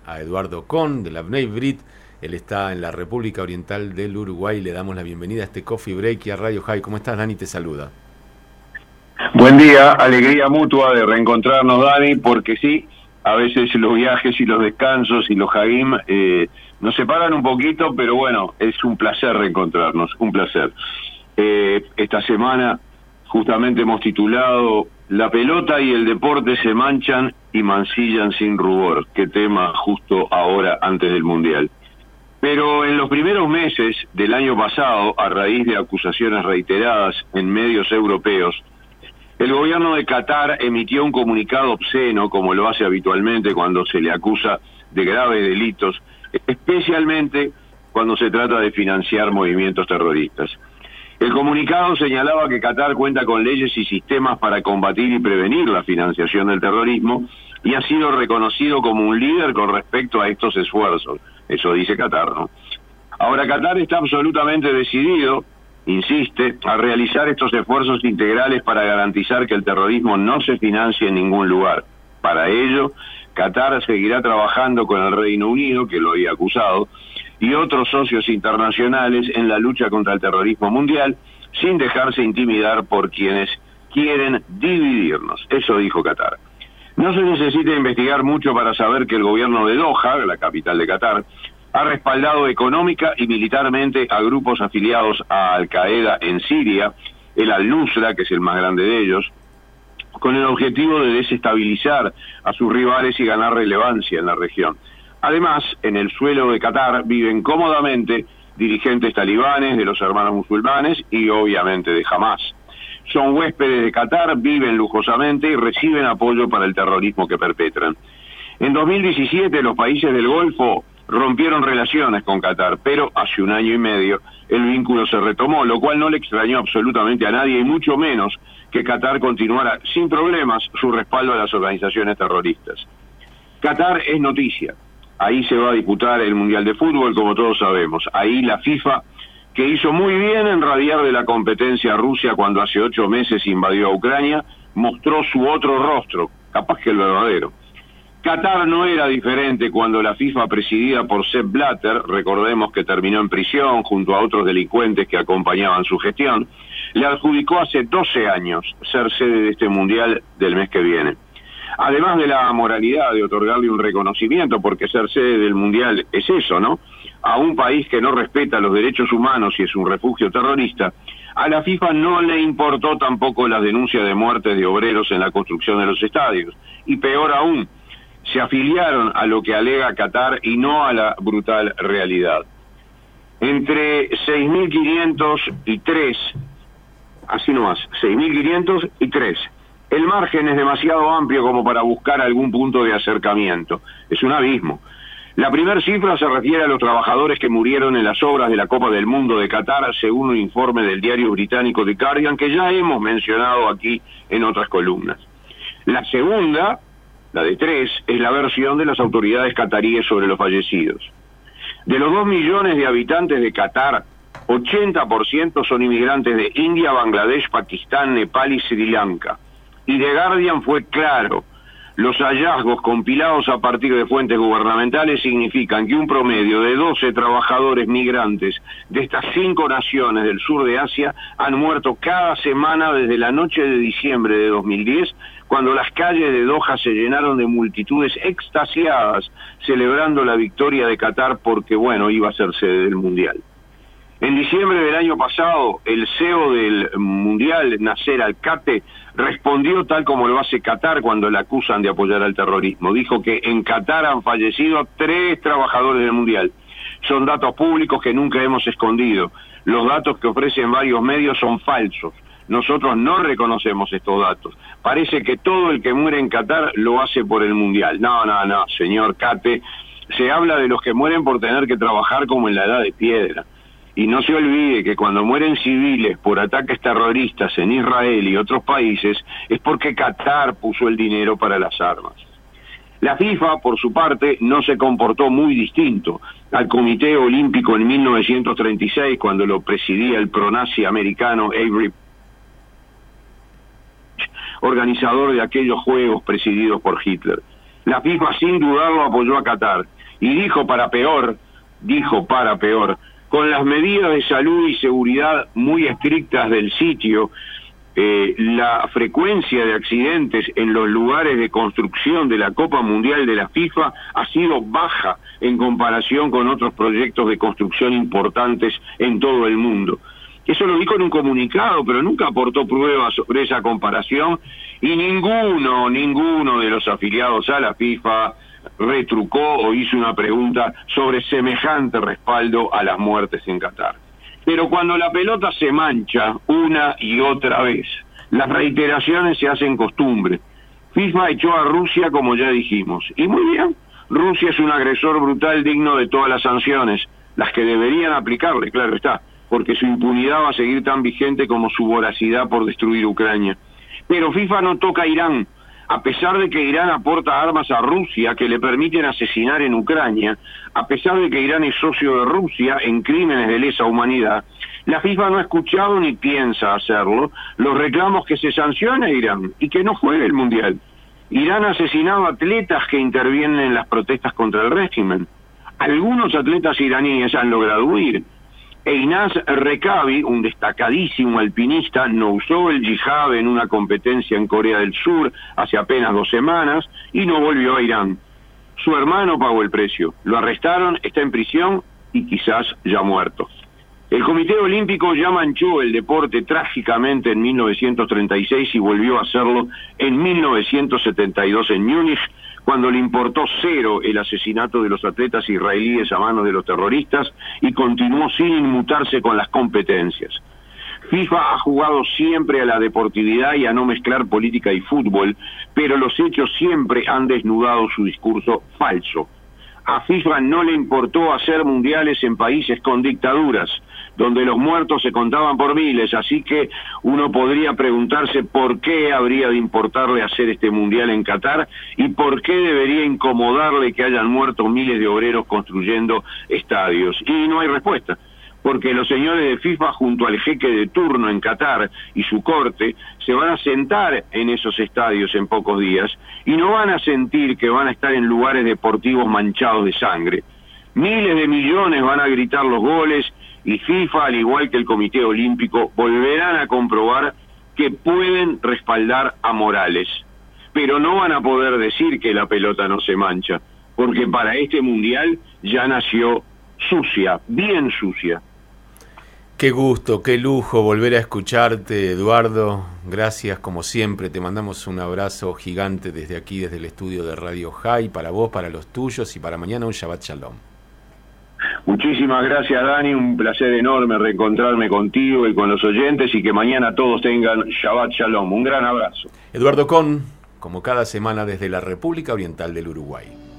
a Eduardo Kohn de la Bnei Brit. Él está en la República Oriental del Uruguay. Le damos la bienvenida a este Coffee Break y a Radio High. ¿Cómo estás, Dani? Te saluda. Buen día, alegría mutua de reencontrarnos, Dani, porque sí, a veces los viajes y los descansos y los hagim nos separan un poquito, pero bueno, es un placer reencontrarnos, un placer. Esta semana justamente hemos titulado La pelota y el deporte se manchan y mancillan sin rubor. Qué tema justo ahora antes del Mundial. Pero en los primeros meses del año pasado, a raíz de acusaciones reiteradas en medios europeos, el gobierno de Qatar emitió un comunicado obsceno, como lo hace habitualmente cuando se le acusa de graves delitos, especialmente cuando se trata de financiar movimientos terroristas. El comunicado señalaba que Qatar cuenta con leyes y sistemas para combatir y prevenir la financiación del terrorismo y ha sido reconocido como un líder con respecto a estos esfuerzos. Eso dice Qatar, ¿no? Ahora, Qatar está absolutamente decidido, insiste, a realizar estos esfuerzos integrales para garantizar que el terrorismo no se financie en ningún lugar. Para ello, Qatar seguirá trabajando con el Reino Unido, que lo había acusado, y otros socios internacionales en la lucha contra el terrorismo mundial, sin dejarse intimidar por quienes quieren dividirnos. Eso dijo Qatar. No se necesita investigar mucho para saber que el gobierno de Doha, la capital de Qatar, ha respaldado económica y militarmente a grupos afiliados a Al-Qaeda en Siria, el Al-Nusra, que es el más grande de ellos, con el objetivo de desestabilizar a sus rivales y ganar relevancia en la región. Además, en el suelo de Qatar viven cómodamente dirigentes talibanes de los hermanos musulmanes y obviamente de Hamas. Son huéspedes de Qatar, viven lujosamente y reciben apoyo para el terrorismo que perpetran. En 2017 los países del Golfo rompieron relaciones con Qatar, pero hace un año y medio el vínculo se retomó, lo cual no le extrañó absolutamente a nadie y mucho menos que Qatar continuara sin problemas su respaldo a las organizaciones terroristas. Qatar es noticia. Ahí se va a disputar el Mundial de Fútbol, como todos sabemos. Ahí la FIFA, que hizo muy bien en radiar de la competencia a Rusia cuando hace 8 meses invadió a Ucrania, mostró su otro rostro, capaz que el verdadero. Qatar no era diferente cuando la FIFA, presidida por Sepp Blatter, recordemos que terminó en prisión junto a otros delincuentes que acompañaban su gestión, le adjudicó hace 12 años ser sede de este Mundial del mes que viene. Además de la moralidad de otorgarle un reconocimiento, porque ser sede del Mundial es eso, ¿no?, a un país que no respeta los derechos humanos y es un refugio terrorista, a la FIFA no le importó tampoco las denuncias de muertes de obreros en la construcción de los estadios. Y peor aún, se afiliaron a lo que alega Qatar y no a la brutal realidad. Entre 6.500 y 3, así nomás, 6.500 y 3. El margen es demasiado amplio como para buscar algún punto de acercamiento. Es un abismo. La primera cifra se refiere a los trabajadores que murieron en las obras de la Copa del Mundo de Qatar, según un informe del diario británico The Guardian, que ya hemos mencionado aquí en otras columnas. La segunda, la de 3, es la versión de las autoridades cataríes sobre los fallecidos. De los 2 millones de habitantes de Qatar, 80% son inmigrantes de India, Bangladesh, Pakistán, Nepal y Sri Lanka. Y The Guardian fue claro: los hallazgos compilados a partir de fuentes gubernamentales significan que un promedio de 12 trabajadores migrantes de estas 5 naciones del sur de Asia han muerto cada semana desde la noche de diciembre de 2010, cuando las calles de Doha se llenaron de multitudes extasiadas celebrando la victoria de Qatar porque, bueno, iba a ser sede del Mundial. En diciembre del año pasado, el CEO del Mundial, Nasser Al-Khatteh, respondió tal como lo hace Qatar cuando le acusan de apoyar al terrorismo. Dijo que en Qatar han fallecido 3 trabajadores del Mundial. Son datos públicos que nunca hemos escondido. Los datos que ofrecen varios medios son falsos. Nosotros no reconocemos estos datos. Parece que todo el que muere en Qatar lo hace por el Mundial. No, señor Khatteh. Se habla de los que mueren por tener que trabajar como en la Edad de Piedra. Y no se olvide que cuando mueren civiles por ataques terroristas en Israel y otros países, es porque Qatar puso el dinero para las armas. La FIFA, por su parte, no se comportó muy distinto al Comité Olímpico en 1936, cuando lo presidía el pronazi americano Avery, organizador de aquellos Juegos presididos por Hitler. La FIFA sin dudarlo apoyó a Qatar y dijo para peor, con las medidas de salud y seguridad muy estrictas del sitio, la frecuencia de accidentes en los lugares de construcción de la Copa Mundial de la FIFA ha sido baja en comparación con otros proyectos de construcción importantes en todo el mundo. Eso lo dijo en un comunicado, pero nunca aportó pruebas sobre esa comparación y ninguno de los afiliados a la FIFA retrucó o hizo una pregunta sobre semejante respaldo a las muertes en Qatar. Pero cuando la pelota se mancha una y otra vez, las reiteraciones se hacen costumbre. FIFA echó a Rusia, como ya dijimos, y muy bien, Rusia es un agresor brutal digno de todas las sanciones, las que deberían aplicarle, claro está, porque su impunidad va a seguir tan vigente como su voracidad por destruir Ucrania. Pero FIFA no toca a Irán, a pesar de que Irán aporta armas a Rusia que le permiten asesinar en Ucrania, a pesar de que Irán es socio de Rusia en crímenes de lesa humanidad. La FIFA no ha escuchado ni piensa hacerlo los reclamos que se sancione a Irán y que no juegue el Mundial. Irán ha asesinado atletas que intervienen en las protestas contra el régimen. Algunos atletas iraníes han logrado huir. Einaz Rekabi, un destacadísimo alpinista, no usó el yihad en una competencia en Corea del Sur hace apenas 2 semanas y no volvió a Irán. Su hermano pagó el precio. Lo arrestaron, está en prisión y quizás ya muerto. El Comité Olímpico ya manchó el deporte trágicamente en 1936 y volvió a hacerlo en 1972 en Múnich, cuando le importó cero el asesinato de los atletas israelíes a manos de los terroristas y continuó sin inmutarse con las competencias. FIFA ha jugado siempre a la deportividad y a no mezclar política y fútbol, pero los hechos siempre han desnudado su discurso falso. A FIFA no le importó hacer mundiales en países con dictaduras, donde los muertos se contaban por miles, así que uno podría preguntarse por qué habría de importarle hacer este mundial en Qatar y por qué debería incomodarle que hayan muerto miles de obreros construyendo estadios. Y no hay respuesta, porque los señores de FIFA junto al jeque de turno en Qatar y su corte se van a sentar en esos estadios en pocos días y no van a sentir que van a estar en lugares deportivos manchados de sangre. Miles de millones van a gritar los goles y FIFA, al igual que el Comité Olímpico, volverán a comprobar que pueden respaldar a Morales. Pero no van a poder decir que la pelota no se mancha, porque para este mundial ya nació sucia, bien sucia. Qué gusto, qué lujo volver a escucharte, Eduardo. Gracias como siempre, te mandamos un abrazo gigante desde aquí, desde el estudio de Radio High, para vos, para los tuyos y para mañana un Shabbat Shalom. Muchísimas gracias, Dani, un placer enorme reencontrarme contigo y con los oyentes y que mañana todos tengan Shabbat Shalom. Un gran abrazo. Eduardo Con, como cada semana desde la República Oriental del Uruguay.